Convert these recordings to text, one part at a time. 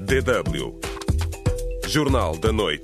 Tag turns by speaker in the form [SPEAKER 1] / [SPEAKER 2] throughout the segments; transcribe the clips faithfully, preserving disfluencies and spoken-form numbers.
[SPEAKER 1] D W Jornal da Noite.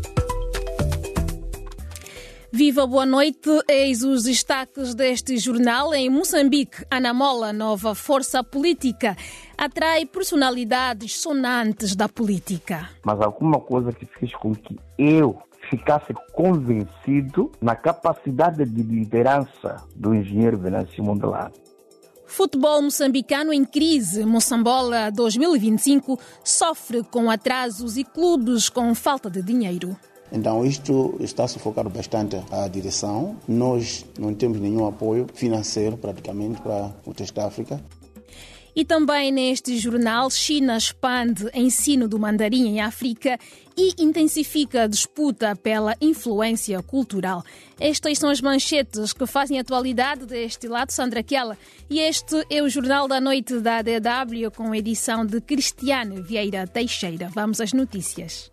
[SPEAKER 2] Viva, boa noite. Eis os destaques deste jornal. Em Moçambique, Ana Mola, nova força política, atrai personalidades sonantes da política.
[SPEAKER 3] Mas alguma coisa que fez com que eu ficasse convencido na capacidade de liderança do engenheiro Venâncio Mondlane.
[SPEAKER 2] Futebol moçambicano em crise. Moçambola dois mil e vinte e cinco sofre com atrasos e clubes com falta de dinheiro.
[SPEAKER 4] Então isto está a sufocar bastante a direção. Nós não temos nenhum apoio financeiro praticamente para o Teste África.
[SPEAKER 2] E também neste jornal, China expande ensino do mandarim em África e intensifica a disputa pela influência cultural. Estas são as manchetes que fazem a atualidade deste lado. Sandra Quela. E este é o Jornal da Noite da D W com a edição de Cristiane Vieira Teixeira. Vamos às notícias.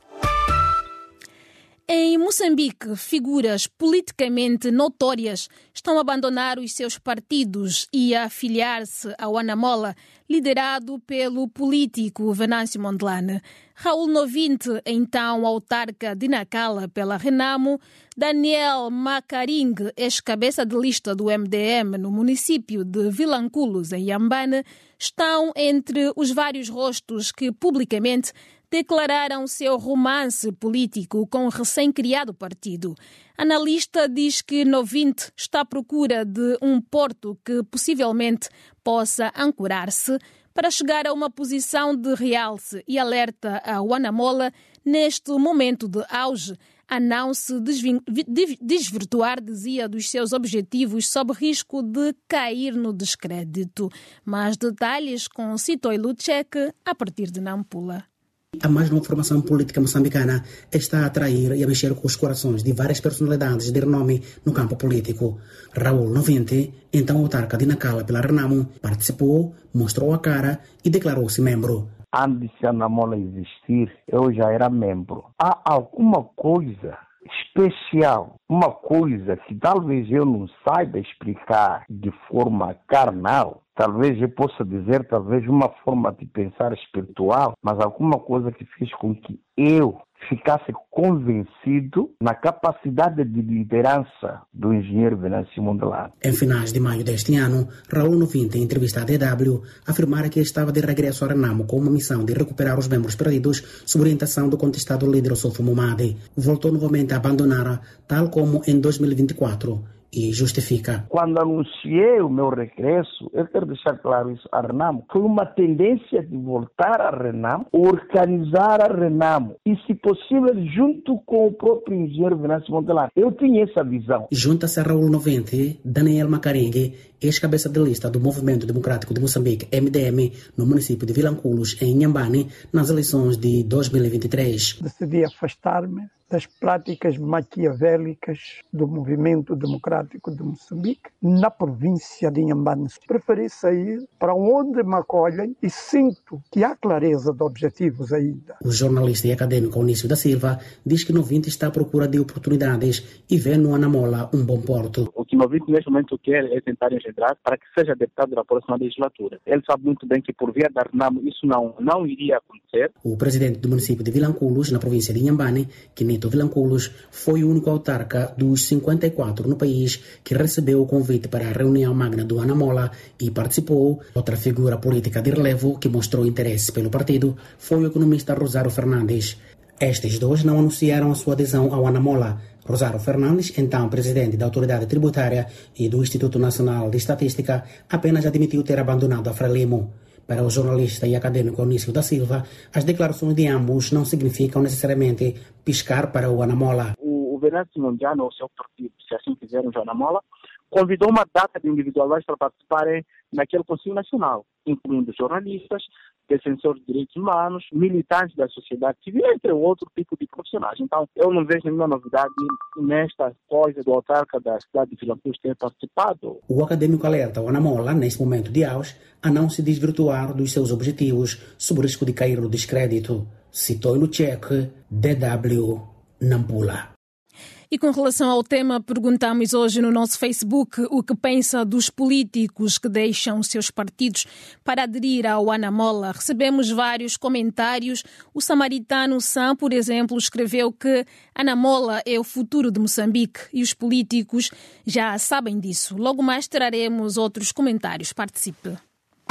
[SPEAKER 2] Em Moçambique, figuras politicamente notórias estão a abandonar os seus partidos e a afiliar-se ao Anamola, liderado pelo político Venâncio Mondlane. Raul Novinte, então autarca de Nacala pela Renamo, Daniel Macaring, ex-cabeça de lista do M D M no município de Vilanculos, em Inhambane, estão entre os vários rostos que publicamente declararam seu romance político com o recém-criado partido. Analista diz que Novinte está à procura de um porto que possivelmente possa ancorar-se para chegar a uma posição de realce e alerta ao Anamola neste momento de auge a não se desvirtuar, dizia, dos seus objetivos sob risco de cair no descrédito. Mais detalhes com Citoy Luchek a partir de Nampula.
[SPEAKER 5] A mais nova formação política moçambicana está a atrair e a mexer com os corações de várias personalidades de renome no campo político. Raul Novinte, então autarca de Nacala pela Renamo, participou, mostrou a cara e declarou-se membro.
[SPEAKER 3] Antes de a Anamola existir, eu já era membro. Há alguma coisa especial, uma coisa que talvez eu não saiba explicar de forma carnal, talvez eu possa dizer, talvez uma forma de pensar espiritual, mas alguma coisa que fez com que eu ficasse convencido na capacidade de liderança do engenheiro Venâncio Mondlane.
[SPEAKER 5] Em finais de maio deste ano, Raul Novinte, em entrevista à D W, afirmara que estava de regresso a Renamo com uma missão de recuperar os membros perdidos sob orientação do contestado líder Osofo Momade. Voltou novamente a abandonar, tal como em dois mil e vinte e quatro. E justifica.
[SPEAKER 3] Quando anunciei o meu regresso, eu quero deixar claro isso a Renamo, foi uma tendência de voltar a Renamo, organizar a Renamo e, se possível, junto com o próprio engenheiro Venâncio Mondlane. Eu tinha essa visão.
[SPEAKER 5] Junta-se a Raul Novinte, Daniel Macaring, ex-cabeça de lista do Movimento Democrático de Moçambique, M D M, no município de Vilanculos, em Inhambane, nas eleições de dois mil e vinte e três.
[SPEAKER 6] Decidi afastar-me das práticas maquiavélicas do Movimento Democrático de Moçambique na província de Inhambane. Preferi sair para onde me acolhem e sinto que há clareza de objetivos ainda.
[SPEAKER 5] O jornalista e acadêmico Onísio da Silva diz que Novinte está à procura de oportunidades e vê no Anamola um bom porto.
[SPEAKER 7] O que Novinte neste momento quer é tentar engendrar para que seja deputado na próxima legislatura. Ele sabe muito bem que por via da Renamo isso não, não iria acontecer.
[SPEAKER 5] O presidente do município de Vilanculos, na província de Inhambane, que Vilanculos, foi o único autarca dos cinquenta e quatro no país que recebeu o convite para a reunião magna do Anamola e participou. Outra figura política de relevo que mostrou interesse pelo partido foi o economista Rosário Fernandes. Estes dois não anunciaram a sua adesão ao Anamola. Rosário Fernandes, então presidente da Autoridade Tributária e do Instituto Nacional de Estatística, apenas admitiu ter abandonado a Frelimo. Para o jornalista e acadêmico Onísio da Silva, as declarações de ambos não significam necessariamente piscar para o Anamola.
[SPEAKER 7] O, o Venâncio Mondlane, ou o seu partido, se assim quiserem, o Anamola, convidou uma data de individuais para participarem naquele Conselho Nacional, incluindo jornalistas, defensores de direitos humanos, militantes da sociedade civil, entre outro tipo de profissionais. Então, eu não vejo nenhuma novidade nesta coisa do autarca da cidade de Vilanculos ter participado.
[SPEAKER 5] O acadêmico alerta o Anamola, neste momento de auge, a não se desvirtuar dos seus objetivos sob o risco de cair no descrédito. Citoy Luchek, D W, Nampula.
[SPEAKER 2] E com relação ao tema, perguntamos hoje no nosso Facebook o que pensa dos políticos que deixam seus partidos para aderir ao Anamola. Recebemos vários comentários. O Samaritano Sam, por exemplo, escreveu que Anamola é o futuro de Moçambique e os políticos já sabem disso. Logo mais traremos outros comentários. Participe.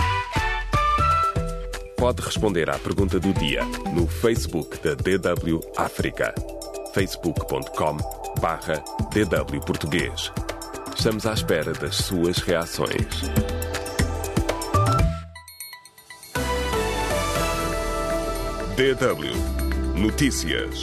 [SPEAKER 1] Pode responder à pergunta do dia no Facebook da D W África. facebook ponto com barra D W Português. Estamos à espera das suas reações. D W Notícias.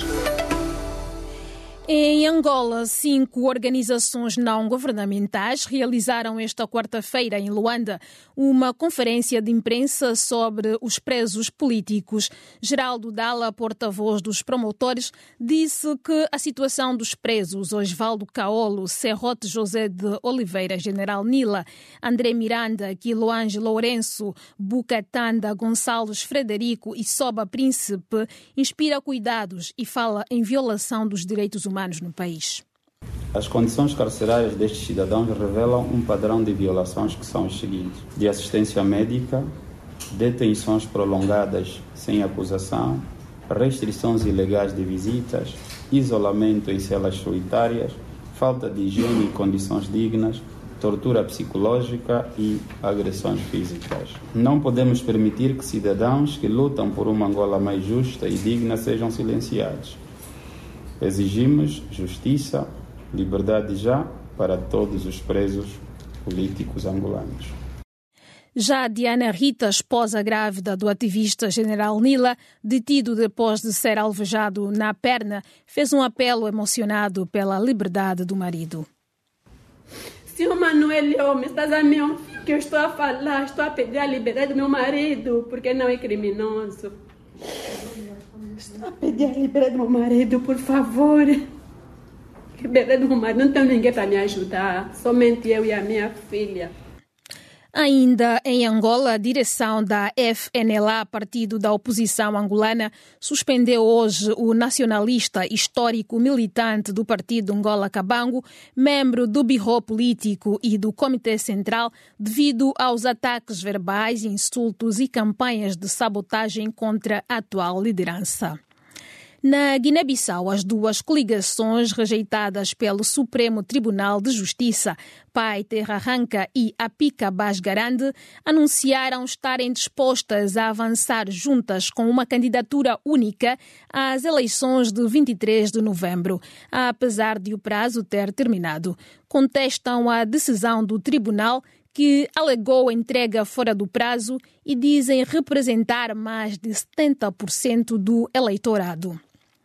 [SPEAKER 2] Em Angola, cinco organizações não governamentais realizaram esta quarta-feira em Luanda uma conferência de imprensa sobre os presos políticos. Geraldo Dalla, porta-voz dos promotores, disse que a situação dos presos Osvaldo Caolo, Serrote José de Oliveira, General Nila, André Miranda, Quiloange Lourenço, Bucatanda, Gonçalves Frederico e Soba Príncipe inspira cuidados e fala em violação dos direitos humanos no país.
[SPEAKER 8] As condições carcerárias destes cidadãos revelam um padrão de violações que são os seguintes: de assistência médica, detenções prolongadas sem acusação, restrições ilegais de visitas, isolamento em celas solitárias, falta de higiene e condições dignas, tortura psicológica e agressões físicas. Não podemos permitir que cidadãos que lutam por uma Angola mais justa e digna sejam silenciados. Exigimos justiça, liberdade já para todos os presos políticos angolanos.
[SPEAKER 2] Já Diana Rita, esposa grávida do ativista General Nila, detido depois de ser alvejado na perna, fez um apelo emocionado pela liberdade do marido.
[SPEAKER 9] Senhor Manuel, homem, estás a mim que eu estou a falar, estou a pedir a liberdade do meu marido, porque não é criminoso. Estou a pedir a liberdade do meu marido, por favor. Liberdade do meu marido, não tem ninguém para me ajudar, somente eu e a minha filha.
[SPEAKER 2] Ainda em Angola, a direção da F N L A, partido da oposição angolana, suspendeu hoje o nacionalista histórico militante do partido Angola Cabango, membro do Birro Político e do Comitê Central, devido aos ataques verbais, insultos e campanhas de sabotagem contra a atual liderança. Na Guiné-Bissau, as duas coligações rejeitadas pelo Supremo Tribunal de Justiça, P A I Terra Arranca e Apica Bas Garande, anunciaram estarem dispostas a avançar juntas com uma candidatura única às eleições de vinte e três de novembro, apesar de o prazo ter terminado. Contestam a decisão do tribunal, que alegou entrega fora do prazo e dizem representar mais de setenta por cento do eleitorado.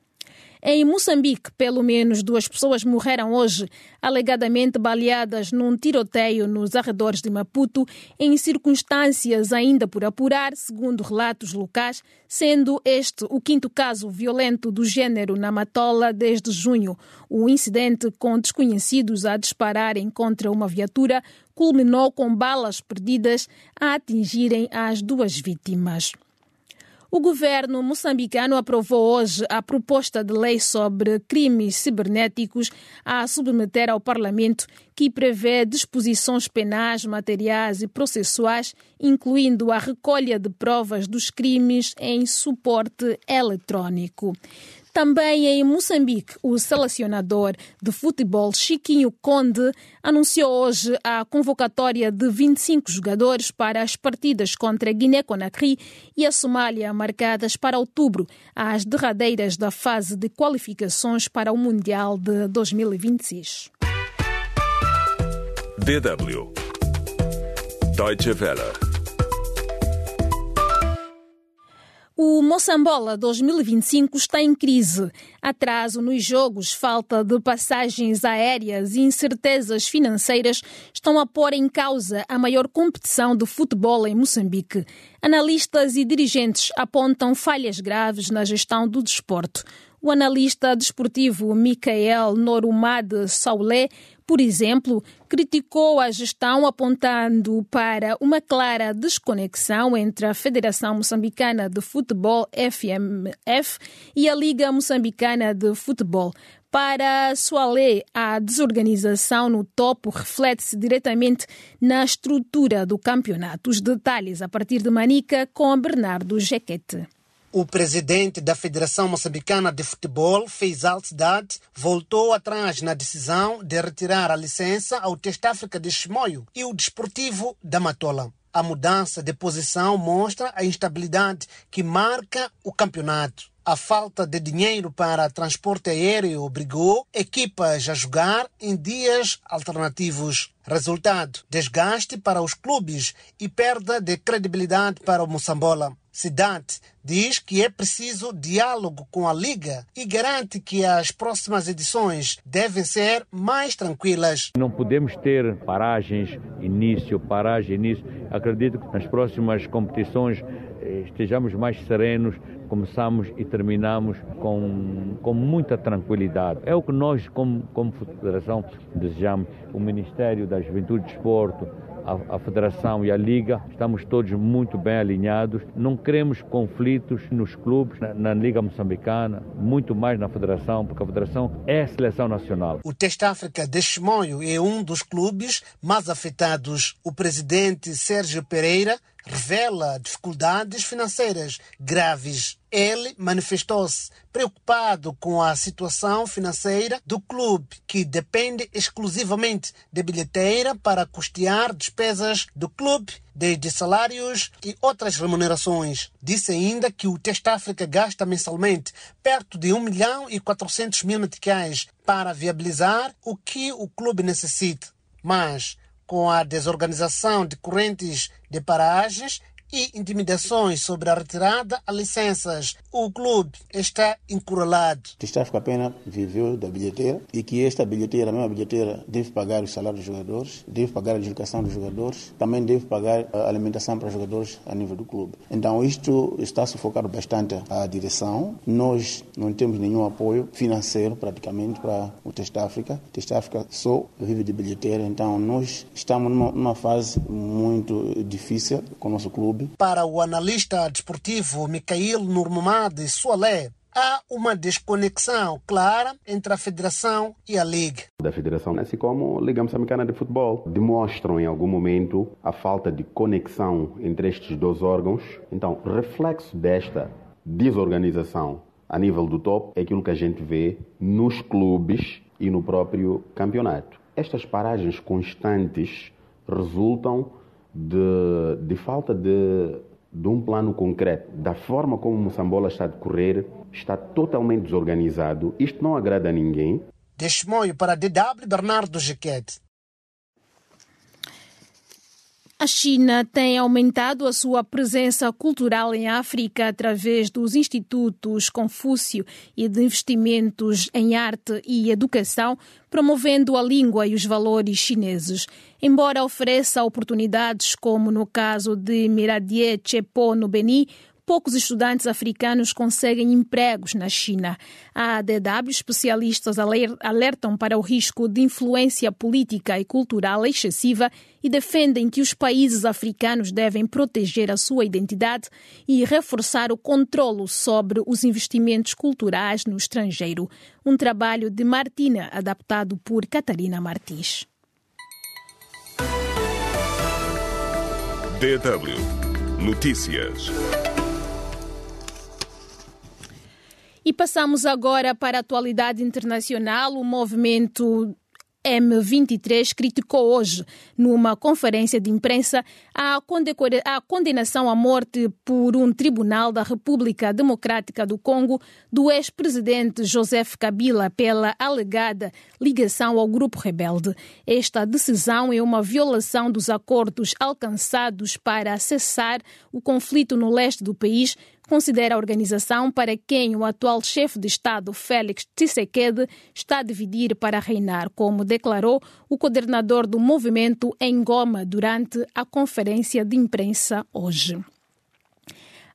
[SPEAKER 2] Em Moçambique, pelo menos duas pessoas morreram hoje, alegadamente baleadas num tiroteio nos arredores de Maputo, em circunstâncias ainda por apurar, segundo relatos locais, sendo este o quinto caso violento do género na Matola desde junho. O incidente, com desconhecidos a dispararem contra uma viatura, culminou com balas perdidas a atingirem as duas vítimas. O governo moçambicano aprovou hoje a proposta de lei sobre crimes cibernéticos a submeter ao Parlamento, que prevê disposições penais, materiais e processuais, incluindo a recolha de provas dos crimes em suporte eletrónico. Também em Moçambique, o selecionador de futebol Chiquinho Conde anunciou hoje a convocatória de vinte e cinco jogadores para as partidas contra a Guiné-Conakry e a Somália, marcadas para outubro, as derradeiras da fase de qualificações para o Mundial de dois mil e vinte e seis.
[SPEAKER 1] D W Deutsche Welle.
[SPEAKER 2] O Moçambola dois mil e vinte e cinco está em crise. Atraso nos jogos, falta de passagens aéreas e incertezas financeiras estão a pôr em causa a maior competição de futebol em Moçambique. Analistas e dirigentes apontam falhas graves na gestão do desporto. O analista desportivo Micael Norumade Saulé, por exemplo, criticou a gestão apontando para uma clara desconexão entre a Federação Moçambicana de Futebol F M F e a Liga Moçambicana de Futebol. Para Soalé, a desorganização no topo reflete-se diretamente na estrutura do campeonato. Os detalhes a partir de Manica com Bernardo Jequete.
[SPEAKER 10] O presidente da Federação Moçambicana de Futebol, Feisal Cidade, voltou atrás na decisão de retirar a licença ao Teste África de Chimoio e o Desportivo da Matola. A mudança de posição mostra a instabilidade que marca o campeonato. A falta de dinheiro para transporte aéreo obrigou equipas a jogar em dias alternativos. Resultado, desgaste para os clubes e perda de credibilidade para o Moçambola. Cidade diz que é preciso diálogo com a Liga e garante que as próximas edições devem ser mais tranquilas.
[SPEAKER 11] Não podemos ter paragens, início, paragem, início. Acredito que nas próximas competições estejamos mais serenos, começamos e terminamos com, com muita tranquilidade. É o que nós, como, como Federação, desejamos. O Ministério da Juventude e Desporto, a, a Federação e a Liga, estamos todos muito bem alinhados. Não queremos conflitos nos clubes, na, na Liga Moçambicana, muito mais na Federação, porque a Federação é a seleção nacional.
[SPEAKER 10] O Teste África de Chimoio é um dos clubes mais afetados. O presidente Sérgio Pereira revela dificuldades financeiras graves. Ele manifestou-se preocupado com a situação financeira do clube, que depende exclusivamente de bilheteira para custear despesas do clube, desde salários e outras remunerações. Disse ainda que o Teste África gasta mensalmente perto de um milhão e quatrocentos mil meticais para viabilizar o que o clube necessita. Mas, com a desorganização decorrentes de paragens e intimidações sobre a retirada a licenças, o clube está encurralado.
[SPEAKER 4] O Teste África apenas viveu da bilheteira e que esta bilheteira, a mesma bilheteira, deve pagar os salários dos jogadores, deve pagar a deslocação dos jogadores, também deve pagar a alimentação para os jogadores a nível do clube. Então isto está a sufocar bastante a direção. Nós não temos nenhum apoio financeiro praticamente para o Teste África. O Teste África só vive de bilheteira, então nós estamos numa, numa fase muito difícil com o nosso clube.
[SPEAKER 10] Para o analista desportivo Micael Norumade Soalé, há uma desconexão clara entre a Federação e a Liga.
[SPEAKER 12] Da Federação, assim como a Liga Moçambicana de Futebol, demonstram em algum momento a falta de conexão entre estes dois órgãos. Então, reflexo desta desorganização a nível do topo é aquilo que a gente vê nos clubes e no próprio campeonato. Estas paragens constantes resultam De, de falta de, de um plano concreto. Da forma como o Moçambola está a decorrer, está totalmente desorganizado. Isto não agrada a ninguém.
[SPEAKER 10] De Chimoio para a D W, Bernardo Jequete.
[SPEAKER 2] A China tem aumentado a sua presença cultural em África através dos institutos Confúcio e de investimentos em arte e educação, promovendo a língua e os valores chineses. Embora ofereça oportunidades, como no caso de Miradie Chepo, no Beni, poucos estudantes africanos conseguem empregos na China. A A D W, especialistas alertam para o risco de influência política e cultural excessiva e defendem que os países africanos devem proteger a sua identidade e reforçar o controlo sobre os investimentos culturais no estrangeiro. Um trabalho de Martina, adaptado por Catarina Martins.
[SPEAKER 1] D W Notícias.
[SPEAKER 2] E passamos agora para a atualidade internacional. O movimento M vinte e três criticou hoje, numa conferência de imprensa, a condenação à morte por um tribunal da República Democrática do Congo do ex-presidente Joseph Kabila pela alegada ligação ao grupo rebelde. Esta decisão é uma violação dos acordos alcançados para cessar o conflito no leste do país, considera a organização, para quem o atual chefe de Estado, Félix Tshisekedi, está a dividir para reinar, como declarou o coordenador do movimento em Goma durante a conferência de imprensa hoje.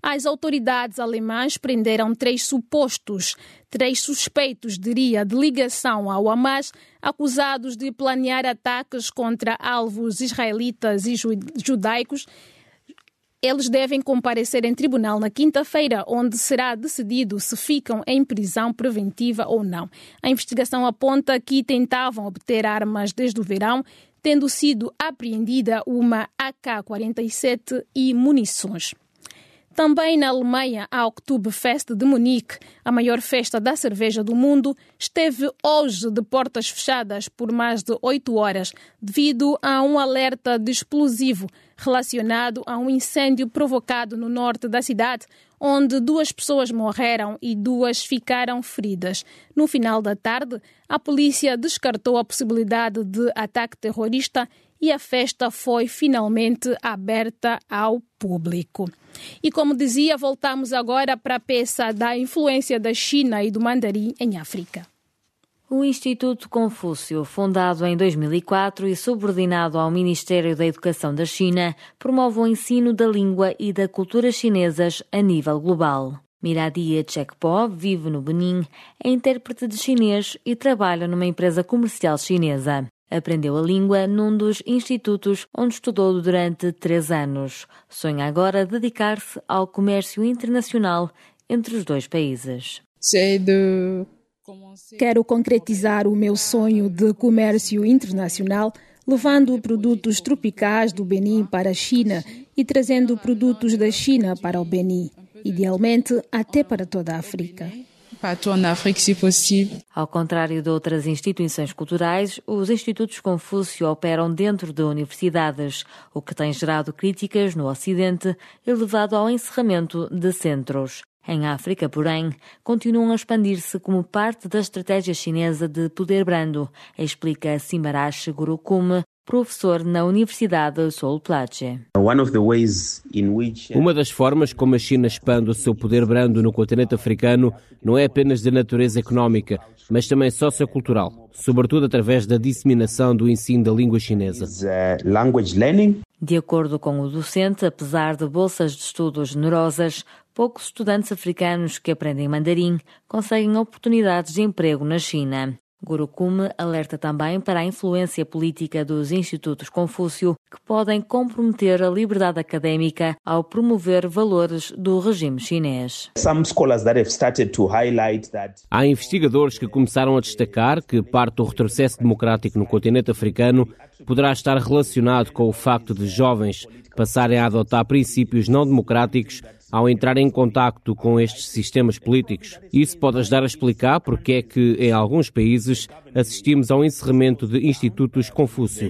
[SPEAKER 2] As autoridades alemãs prenderam três supostos, três suspeitos, diria, de ligação ao Hamas, acusados de planear ataques contra alvos israelitas e judaicos. Eles devem comparecer em tribunal na quinta-feira, onde será decidido se ficam em prisão preventiva ou não. A investigação aponta que tentavam obter armas desde o verão, tendo sido apreendida uma A K quarenta e sete e munições. Também na Alemanha, a Oktoberfest de Munique, a maior festa da cerveja do mundo, esteve hoje de portas fechadas por mais de oito horas, devido a um alerta de explosivo relacionado a um incêndio provocado no norte da cidade, onde duas pessoas morreram e duas ficaram feridas. No final da tarde, a polícia descartou a possibilidade de ataque terrorista e a festa foi finalmente aberta ao público. E como dizia, voltamos agora para a peça da influência da China e do mandarim em África.
[SPEAKER 13] O Instituto Confúcio, fundado em dois mil e quatro e subordinado ao Ministério da Educação da China, promove o ensino da língua e da cultura chinesas a nível global. Miradia Chekpo vive no Benin, é intérprete de chinês e trabalha numa empresa comercial chinesa. Aprendeu a língua num dos institutos onde estudou durante três anos. Sonha agora dedicar-se ao comércio internacional entre os dois países.
[SPEAKER 2] Quero concretizar o meu sonho de comércio internacional, levando produtos tropicais do Benin para a China e trazendo produtos da China para o Benin, idealmente até para toda a África.
[SPEAKER 13] Ao contrário de outras instituições culturais, os Institutos Confúcio operam dentro de universidades, o que tem gerado críticas no Ocidente e levado ao encerramento de centros. Em África, porém, continuam a expandir-se como parte da estratégia chinesa de poder brando, explica Simarash Gurukum, professor na Universidade Sol Plaatje.
[SPEAKER 14] Uma das formas como a China expande o seu poder brando no continente africano não é apenas de natureza económica, mas também sociocultural, sobretudo através da disseminação do ensino da língua chinesa.
[SPEAKER 13] De acordo com o docente, apesar de bolsas de estudos generosas, poucos estudantes africanos que aprendem mandarim conseguem oportunidades de emprego na China. Gurukum alerta também para a influência política dos institutos Confúcio, que podem comprometer a liberdade académica ao promover valores do regime chinês.
[SPEAKER 14] Há investigadores que começaram a destacar que parte do retrocesso democrático no continente africano poderá estar relacionado com o facto de jovens passarem a adotar princípios não democráticos ao entrar em contacto com estes sistemas políticos. Isso pode ajudar a explicar porque é que, em alguns países, assistimos ao encerramento de institutos Confúcio.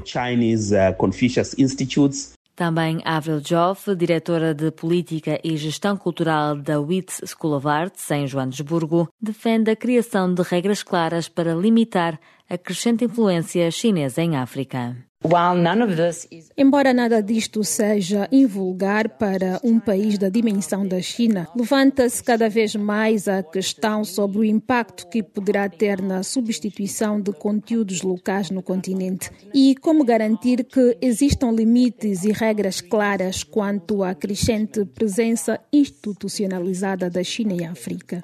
[SPEAKER 13] Também Avril Joff, diretora de Política e Gestão Cultural da Wits School of Arts, em Joanesburgo, defende a criação de regras claras para limitar a crescente influência chinesa em África.
[SPEAKER 2] Embora nada disto seja invulgar para um país da dimensão da China, levanta-se cada vez mais a questão sobre o impacto que poderá ter na substituição de conteúdos locais no continente e como garantir que existam limites e regras claras quanto à crescente presença institucionalizada da China em África.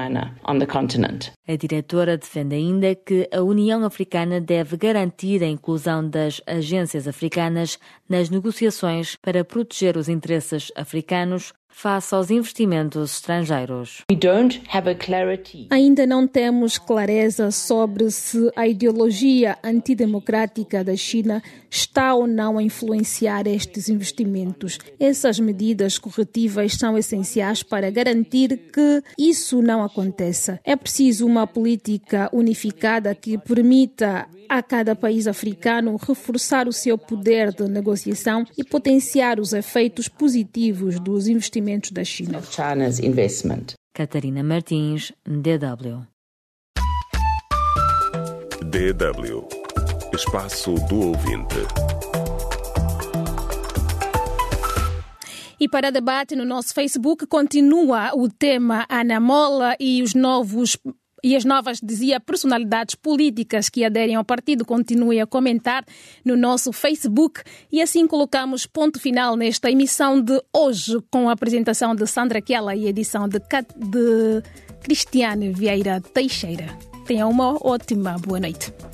[SPEAKER 13] A diretora defende ainda que a União Africana deve garantir a inclusão das agências africanas nas negociações para proteger os interesses africanos face aos investimentos estrangeiros.
[SPEAKER 2] Ainda não temos clareza sobre se a ideologia antidemocrática da China está ou não a influenciar estes investimentos. Essas medidas corretivas são essenciais para garantir que isso não aconteça. É preciso uma política unificada que permita a cada país africano reforçar o seu poder de negociação e potenciar os efeitos positivos dos investimentos da China.
[SPEAKER 13] Catarina Martins, D W.
[SPEAKER 1] D W. Espaço do ouvinte.
[SPEAKER 2] E para debate no nosso Facebook continua o tema Ana Mola e os novos E as novas, dizia, personalidades políticas que aderem ao partido, continue a comentar no nosso Facebook. E assim colocamos ponto final nesta emissão de hoje, com a apresentação de Sandra Kiela e edição de, de Cristiane Vieira Teixeira. Tenha uma ótima boa noite.